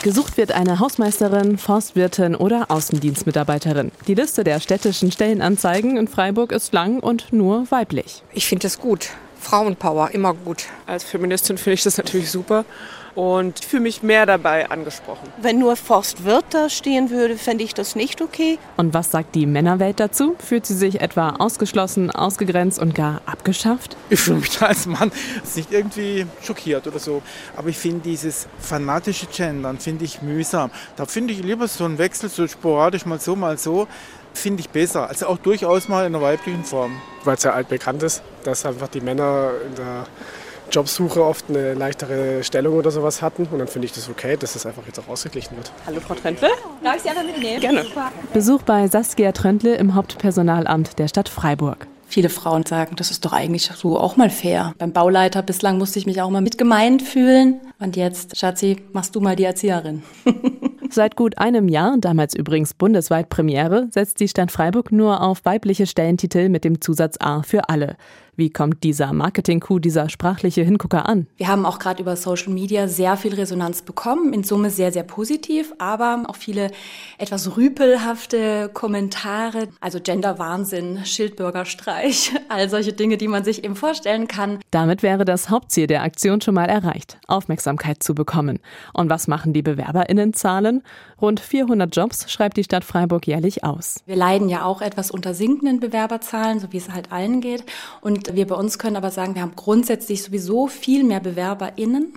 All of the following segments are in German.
Gesucht wird eine Hausmeisterin, Forstwirtin oder Außendienstmitarbeiterin. Die Liste der städtischen Stellenanzeigen in Freiburg ist lang und nur weiblich. Ich finde das gut. Frauenpower, immer gut. Als Feministin finde ich das natürlich super und fühle mich mehr dabei angesprochen. Wenn nur Forstwirt da stehen würde, fände ich das nicht okay. Und was sagt die Männerwelt dazu? Fühlt sie sich etwa ausgeschlossen, ausgegrenzt und gar abgeschafft? Ich fühle mich da als Mann nicht irgendwie schockiert oder so. Aber ich finde dieses fanatische Gendern finde ich mühsam. Da finde ich lieber so einen Wechsel, so sporadisch mal so, finde ich besser. Also auch durchaus mal in einer weiblichen Form. Weil es ja altbekannt ist, dass einfach die Männer in der Jobsuche oft eine leichtere Stellung oder sowas hatten. Und dann finde ich das okay, dass das einfach jetzt auch ausgeglichen wird. Hallo Frau Tröntle. Darf ich Sie einfach mitnehmen? Gerne. Besuch bei Saskia Tröntle im Hauptpersonalamt der Stadt Freiburg. Viele Frauen sagen, das ist doch eigentlich so auch mal fair. Beim Bauleiter bislang musste ich mich auch mal mit gemeint fühlen. Und jetzt, Schatzi, machst du mal die Erzieherin. Seit gut einem Jahr, damals übrigens bundesweit Premiere, setzt die Stadt Freiburg nur auf weibliche Stellentitel mit dem Zusatz A für alle. Wie kommt dieser Marketing-Coup, dieser sprachliche Hingucker an? Wir haben auch gerade über Social Media sehr viel Resonanz bekommen, in Summe sehr, sehr positiv, aber auch viele etwas rüpelhafte Kommentare, also Gender-Wahnsinn, Schildbürgerstreich, all solche Dinge, die man sich eben vorstellen kann. Damit wäre das Hauptziel der Aktion schon mal erreicht, Aufmerksamkeit zu bekommen. Und was machen die BewerberInnenzahlen? Rund 400 Jobs schreibt die Stadt Freiburg jährlich aus. Wir leiden ja auch etwas unter sinkenden Bewerberzahlen, so wie es halt allen geht. Und wir bei uns können aber sagen, wir haben grundsätzlich sowieso viel mehr Bewerberinnen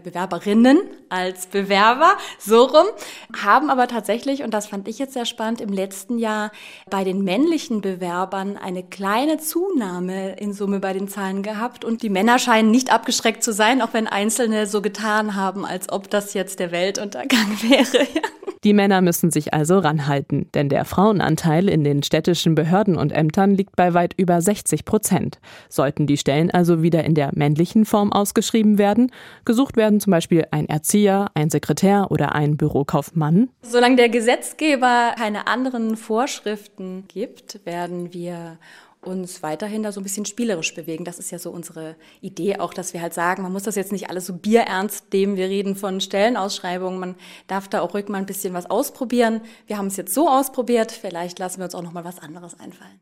als Bewerber, so rum, haben aber tatsächlich, und das fand ich jetzt sehr spannend, im letzten Jahr bei den männlichen Bewerbern eine kleine Zunahme in Summe bei den Zahlen gehabt und die Männer scheinen nicht abgeschreckt zu sein, auch wenn Einzelne so getan haben, als ob das jetzt der Weltuntergang wäre. Die Männer müssen sich also ranhalten, denn der Frauenanteil in den städtischen Behörden und Ämtern liegt bei weit über 60%. Sollten die Stellen also wieder in der männlichen Form ausgeschrieben werden, gesucht werden zum Beispiel ein Erzieher, ein Sekretär oder ein Bürokaufmann. Solange der Gesetzgeber keine anderen Vorschriften gibt, werden wir uns weiterhin da so ein bisschen spielerisch bewegen. Das ist ja so unsere Idee auch, dass wir halt sagen, man muss das jetzt nicht alles so bierernst nehmen. Wir reden von Stellenausschreibungen. Man darf da auch ruhig mal ein bisschen was ausprobieren. Wir haben es jetzt so ausprobiert. Vielleicht lassen wir uns auch noch mal was anderes einfallen.